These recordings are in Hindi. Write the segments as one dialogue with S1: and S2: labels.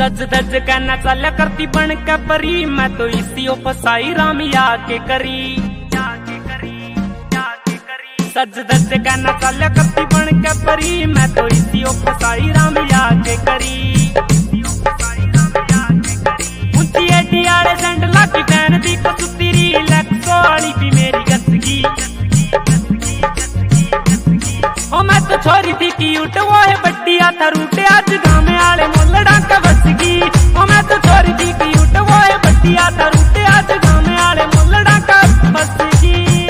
S1: सज धज कहना चल करती बन के परी, मैं तो इसी ओ फसाई रामिया के करी। सज धज कहना चल करती बन के परी, मैं तो इसी ओ फसाई रामिया के करी। ऊंची एडी आले सेंड लागी फैन दी कसुतीरी, लैक्सो वाली भी मेरी गसगी। ओ मैं तो छोरी थी क्यूट वो है बड्डिया था रूटे, आज गाँव आले मोलड़ा का बसगी। ओ मैं तो छोरी थी क्यूट वो है बड्डिया था रूटे, आज गाँव आले मोलड़ा का बसगी।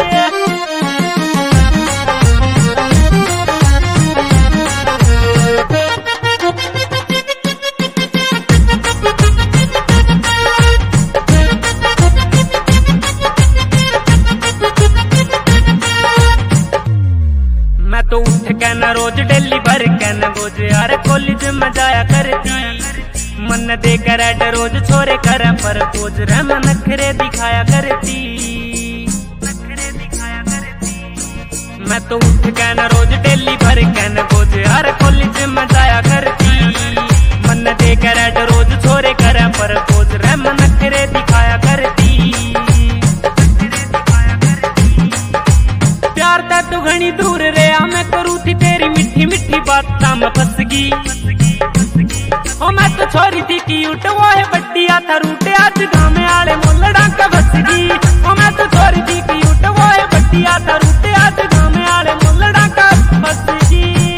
S1: मैं तो उठ के न रोज डेली भर के न बोझ यार कॉलेज में जाया करती। मन दे कर ऐड रोज छोरे कर पर खोज रह मन नखरे दिखाया करती। मैं तो उठ के न रोज डेली भर के न बोझ यार कॉलेज में जाया करती। मन दे कर ऐड रोज छोरे कर पर खोज रह मन नखरे दिखाया करती। प्यार ता तू घनी दूर रे मैं करू थी तेरी मीठी मीठी बात में फसगी। ओ मैं तो छोरी थी क्यूट वो है बड्डिया था रूटे, आज गाँव आले मोलड़ा का बसगी। ओ मैं तो छोरी थी क्यूट वो है बड्डिया था रूटे, आज गाँव आले मोलड़ा का बसगी।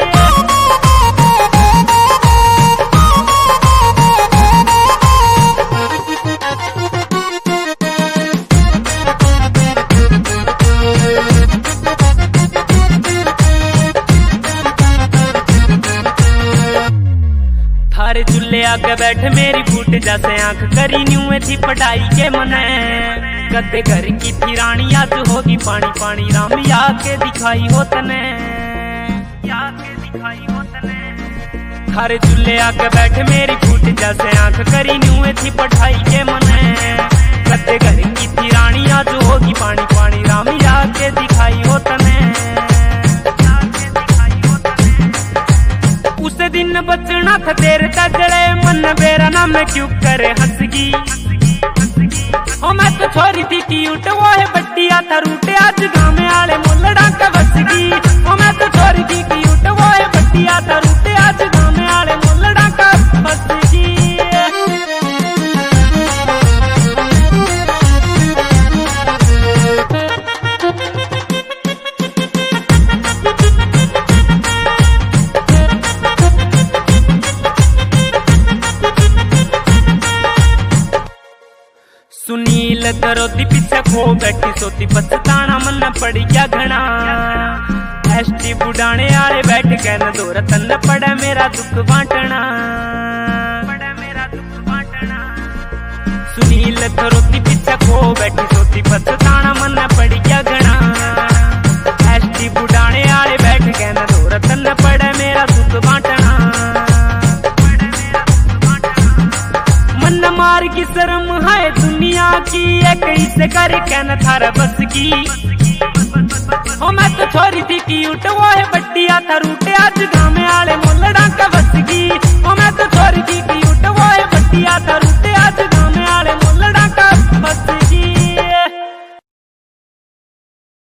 S1: थारे चूल्हे आगे बैठ मेरी फूट जैसे आंख करी न्यूए थी पढ़ाई के मने। कदे घर की थी रानी आज होगी पानी पानी, रामिया के दिखाई हो तने। थारे चूल्हे आगे बैठ मेरी फूट जैसे आंख करी न्यूए थी पढ़ाई के मने। कदे घर की थी रानी आज होगी पानी पानी, रामिया के दिखाई हो तने। उस दिन बचना था तेरे तजड़े, मन बेरा ना मैं क्यों करे हंसगी। ओ मैं तो छोरी थी क्यूट वो है बड्डिया था रूटे, आज गाँव आले मोलड़ा का बसगी। ओ मैं तो छोरी थी क्यूट वो है बड्डिया था रूटे, आज गाँव आले मोलड़ा का बसगी। सुनील दरोदी पीछे खो बैठी सोती, पछताना मन पड़ गया घना। एसटी बुढ़ाने आले बैठ के न दो रतन पड़ा मेरा दुख बांटना। सुनील दरोदी पीछे खो बैठी सोती, पछताना मन पड़ गया घना। एसटी बुढ़ाने आले बैठ के न दो रतन पड़ा मेरा दुख बांटना। मन मार की शर्म है दुनिया की, एक कैसे कर के न थारा बस की। ओ मैं तो छोरी थी क्यूट वो है बड्डिया था रूटे, आज गाँव आले मोलड़ा का बसगी। ओ मैं तो छोरी थी